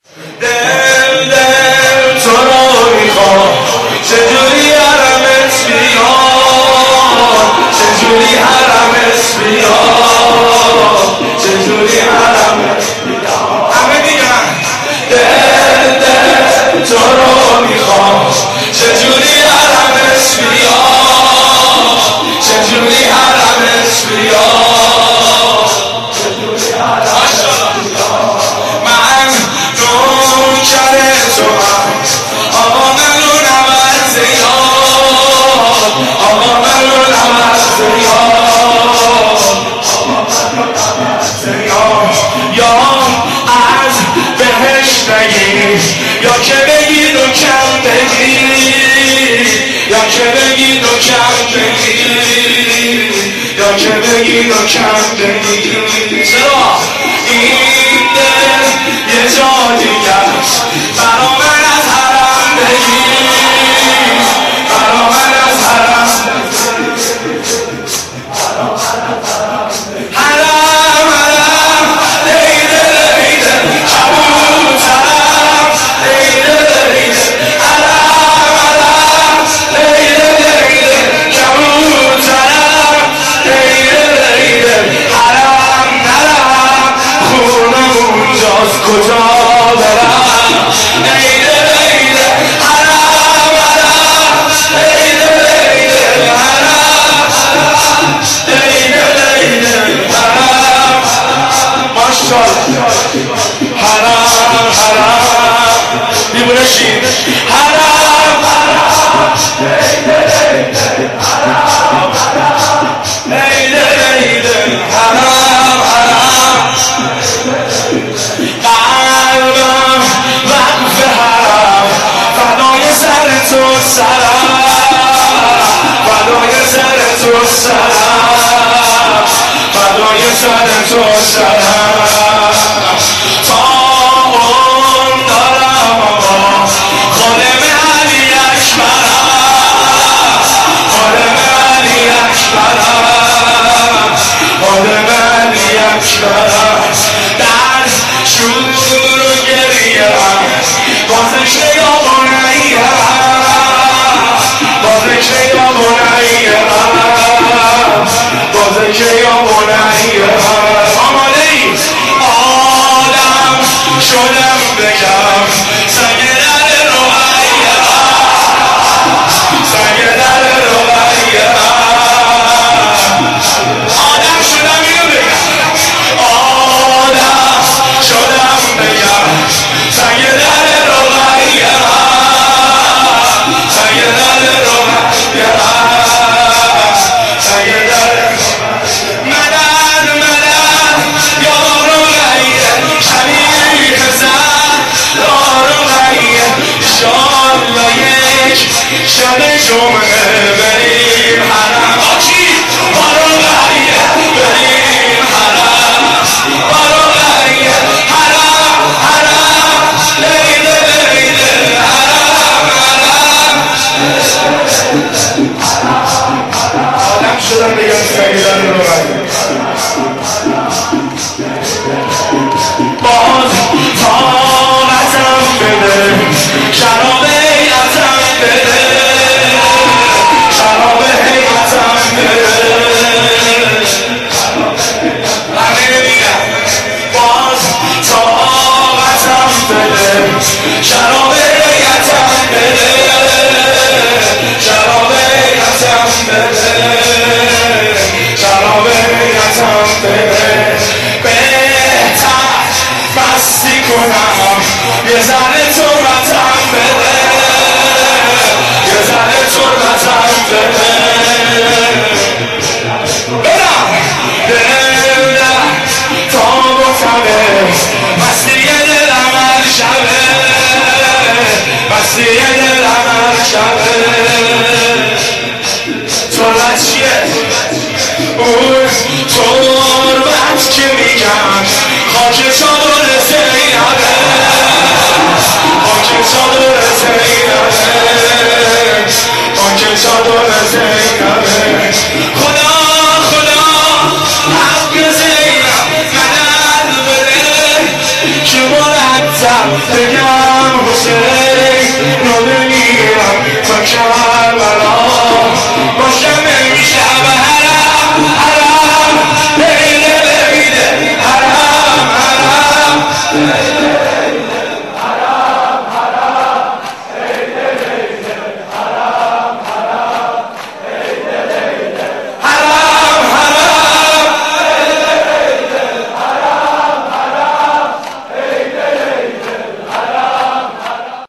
دل تو رو میخوام چجوری حرمت بیاد، چجوری حرمت بیاد، چجوری حرمت بیاد. همه میگن دل تو رو میخوام چجوری حرمت بیاد، چجوری حرمت بیاد، چجوری حرمت بیاد. من نوکر توام آقا، منو نبر زیاد، آقا منو نبر زیاد، یا از بهش نگیر، یا که بگیر و کم بگیر، یا که بگیر و کم بگیر، یا که بگیر و کم بگیر. چرا این دل یه جا دیگه است، برا من از حرم بگیر، برا من از حرم، حرم حرم لیده لیده کبوترم، لیده لیده حرم حرم لیده لیده کبوترم، لیده لیده حرم نرم خونم اونجاست کجا برم، لیده لیده حرم حرم لیده لیده حرم لیده لیده حرم. ماشاءالله حرم حرم دیوونه شید حرم حرم لیده لیده حرم حرم لیده لیده حرم حرم. قلبم وقف حرم، فدای سر تو سرم، فدای سر تو سرم، فدای سر تو سرم. تا اون دارم آقا خادم علی اکبرم، خادم علی اکبرم، خادم علی اکبرم. در شور و گریه‌ام با ذکر یا بنی‌ام، با ذکر یا بنی‌ام، با ذکر یا بنی‌ام. آماده ای؟ آدم شدم بگم سنگ در رقیه‌ام، سنگ در رقیه‌ام. آدم شدم اینو بگم، آدم شدم بگم سنگ در رقیه‌ام، سنگ در رقیه‌ام، سنگ در مدد مدد یا رقیه شریف زن یا رقیه. انشالله یک شب جمعه بریم حرم، با کی؟ با رقیه بریم حرم، با رقیه حرم حرم لیده لیده حرم حرم. آدم شدم بگم سنگ در رقیه. باز طاقتم بده شراب حیرتم بده، شراب حیرتم بده. همه میگم باز طاقتم بده شراب حیرتم بده، شراب حیرتم بده، شراب حیرتم بده. بهتر مستی کنم یه ذره تربتم بده، یه ذره تربتم بده. برم دل تاب و تبه مستی دلم هر شبه، مستی دلم هر شبه. تربت چیه؟ اون تربت که میگم خاک چادر زینبه، خاک چادر زینبه، خاک چادر زینبه. بگم